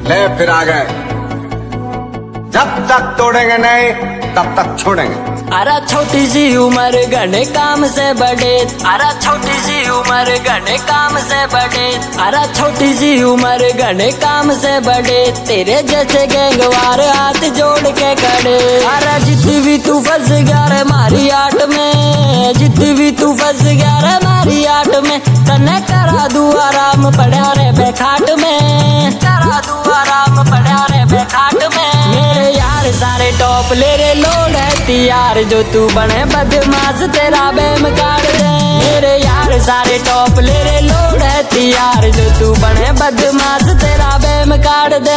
ले फिर आ गए। जब तक तोड़ेंगे नहीं तब तक छोड़ेंगे। अरे छोटी सी उम्र घने काम से बड़े, अरे छोटी सी उम्र घने काम से बड़े, अरे छोटी सी उम्र घने काम से बड़े, तेरे जैसे गैंगवार हाथ जोड़ के खड़े। अरे जितनी भी तू फंस गया रे मारी आट में, जितनी भी तू फंस गया रे मारी आट में, तन्ने करा दू आराम पड़ा रे बेखाट में, करा दू आराम पड़ा रे बेखाट में। मेरे यार सारे टॉप ले रे लोड है यार, जो तू बने बदमाश तेरा बेम काट दे। मेरे यार सारे टॉप ले रे लोड है यार, जो तू बने बदमाश तेरा बेम काट दे।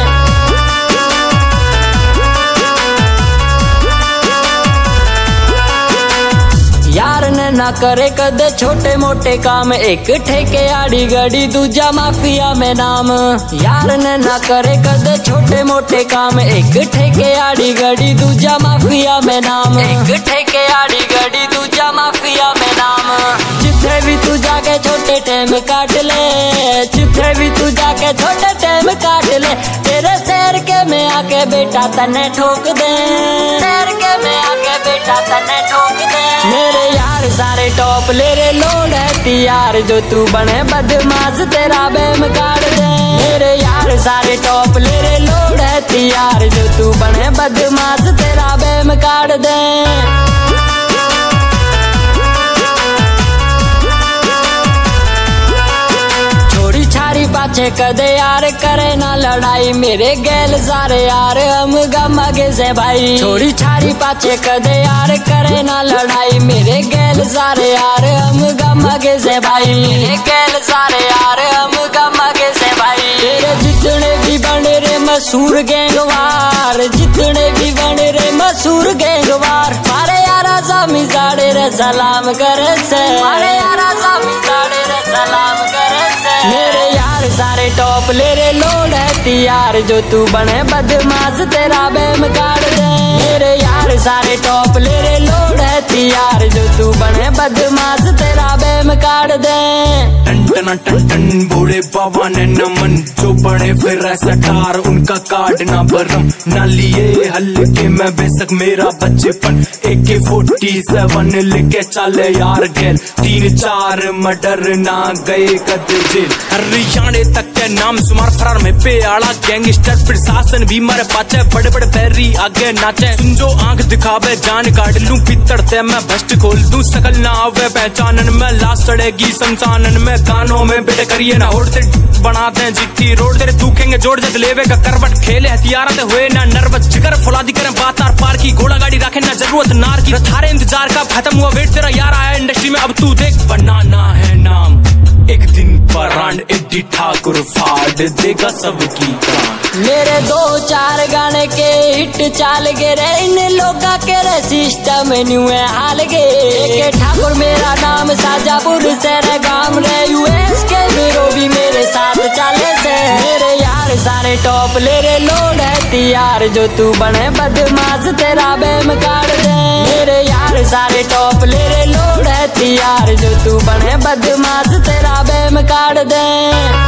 यार ने ना करे कदे छोटे मोटे काम, एक ठेके आड़ी गड़ी दूजा माफिया में नाम। यार ने ना करे कदे छोटे मोटे काम, एक ठेके आड़ी गड़ी दूजा माफिया में नाम, एक ठेके आड़ी गड़ी दूजा माफिया में नाम। जिथे भी तू जाके छोटे टाइम काट ले, जिथे भी तू जाके छोटे टाइम काट ले, तेरे शहर के में आके बेटा तने ठोक दे, शहर के में आके बेटा तने ठोक दे। मेरे यार सारे टॉप ले रे लोड है यार, जो तू बने बदमाश तेरा बेम काट दे। मेरे यार सारे टॉप ले रे लोड है यार, जो तू बने बदमाश तेरा बेम काट दे। छारी पाछे कदे यार करे ना लड़ाई, मेरे गैल सारे यार हम गम आगे से भाई। छोड़ी छारी पाछे कदे यार करे ना लड़ाई, मेरे गैल सारे यार हम गम आगे से भाई, मेरे गैल सारे यार हम गम आगे से भाई। तेरे जितने भी बने रे मशहूर गैंगवार, जितने भी बने रे मशहूर गैंगवार, मारे यारा सामी साड़े रे सलाम करे से, मारे यारा सामी साड़े रे सलाम करे से। मेरे यार सारे टॉप ले रे लोड है यार, जो तू बने बदमाश तेरा बेम काट दे। मेरे यार सारे टॉप ले रे लोड है यार, जो तू बने बदमाश तेरा बेम काट दे। टन टन टन टन बूढ़े बाबा ने नमन, जो बड़े फिर ऐसा ठार उनका कार्ड ना बरम, ना लिए हल्के में बेशक मेरा बचपन। AK-47 लेके चले यार गैल, 3-4 मर्डर ना गए कद जेल। हरियाणे तक के नाम सुमार फरार में पे आड़ा गैंगस्टर, प्रशासन भी मारे पाचे, बड़े बड़े पैरी आगे नाचे। सुन जो आंख दिखावे जान काट लूं पितड़ते मैं भस्ट खोल दूं, सकल ना आवे पहचानन में, लाश चढ़ेगी शमशानन में। कानों में बेटे करिए ना होड़, बनाते हैं जिक्की रोड, तेरे दुखेंगे जोड़ जग लेवे का करवट, खेले हथियार हुए ना नर्वस, जिगर फौलादी करें बात आर पार की, घोड़ा गाड़ी रखे ना जरूरत नार की। थारे इंतजार का खत्म हुआ वेट, तेरा यार आया इंडस्ट्री में, अब तू देख बनाना है नाम। एक दिन परांड एडी ठाकुर फाड़ देगा सबकी कान। मेरे 2-4 गाने के हिट चाल गे रे, इन लोगा के रे सिस्टम न्यू है हाल गे। AK ठाकुर मेरा नाम, साजापुर से रे गाम रे, US के हीरो भी मेरे साथ चाले से। मेरे यार सारे टॉप ले रे लोड है यार, जो तू बने बदमाश तेरा बेम काट दे। मेरे यार सारे टॉप ले रे लोड है यार, जो तू बने बदमाश तेरा बेम काट दे।